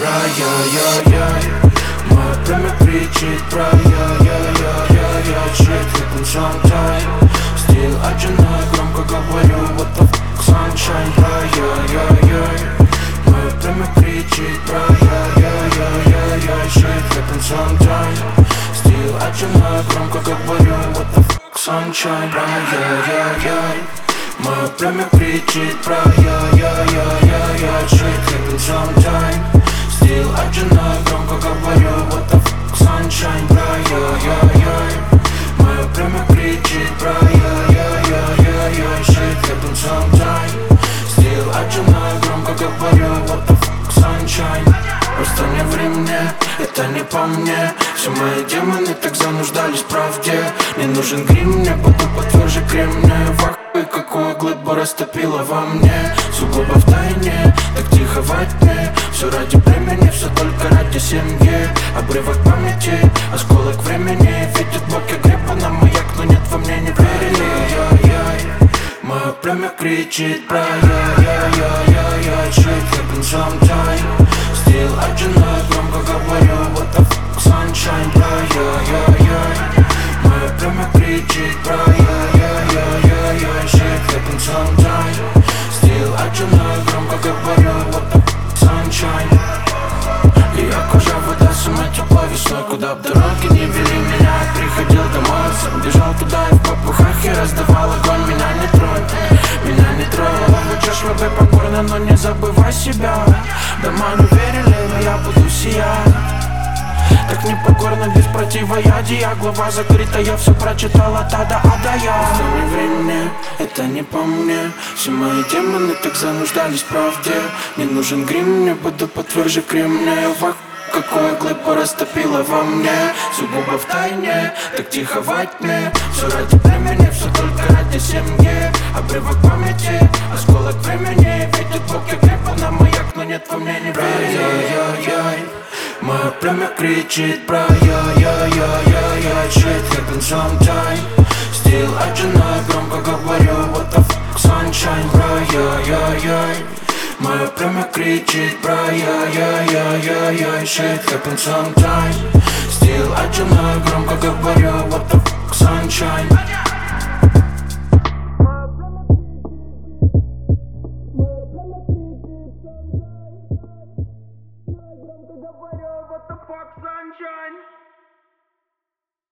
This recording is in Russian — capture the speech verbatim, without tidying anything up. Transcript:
про я-я-яй. Мое племя кричит про я-я-я-я-я. Shit happens sometime. Стиль отжимаю, громко говорю what the fuck sunshine. Про я-я-яй. Мое племя кричит про я-я-я-я-я. Shit happens sometime. Стиль отжимаю, громко говорю what the fuck sunshine. Про я-я-яй. Мое племя кричит про я-я-я-я-я. Shit happens sometime. Стиль отжимаю, громко говорю what the fuck sunshine. Про я-я-яй. Мое племя кричит про я-я-я-я-я. Shit happens sometime. Стиль отжимаю, громко говорю what the fuck sunshine. Просто не ври мне, это не по мне. Все мои демоны так зануждались в правде. Не нужен грим, мне буду потверже кремния. И какую глыбу растопила во мне. Сугубо в тайне, так тихо во тьме. Все ради времени, все только ради семьи. Обрывок памяти, осколок времени. Видит Бог, я гребу на маяк, но нет во мне не верили. Мое племя кричит про я-я-я-я-я. Shit happens sometime. Стиль отжимаю, громко говорю what the fuck sunshine. Про я-я-яй. Мое племя кричит про я-я-я-я-я. Shit happens sometime. Стиль отжимаю, громко говорю what the fuck sunshine. Ее кожа, вода, сама тепла весной. Куда б дороги не вели меня, приходил домой. Сам бежал туда и в попухах я раздавал огонь. Меня не тронь, меня не тронь. Лучше бы покорно, но не забывай себя. Дома не верили, но я буду сиять. Так непокорно, без противоядия. Глава закрыта, я все прочитал от А до А до Я. Это не время, это не по мне. Все мои демоны так зануждались в правде. Не нужен грим, не буду потверже кремния. Вах, какую глыбу растопила во мне. Сугубо в тайне, так тихо во тьме. Все ради времени, все только ради семьи. Обрывок памяти, осколок времени. Видит Бог, я гребу на маяк, но нет во мне не верит. Мое племя кричит про я-я-я-я-я. Shit happens sometime. Стиль отжимаю, громко говорю what the fuck sunshine. Про я-я-яй. Мое племя кричит про я-я-я-я-я. Shit happens sometime. Стиль отжимаю, громко говорю what the fuck sunshine.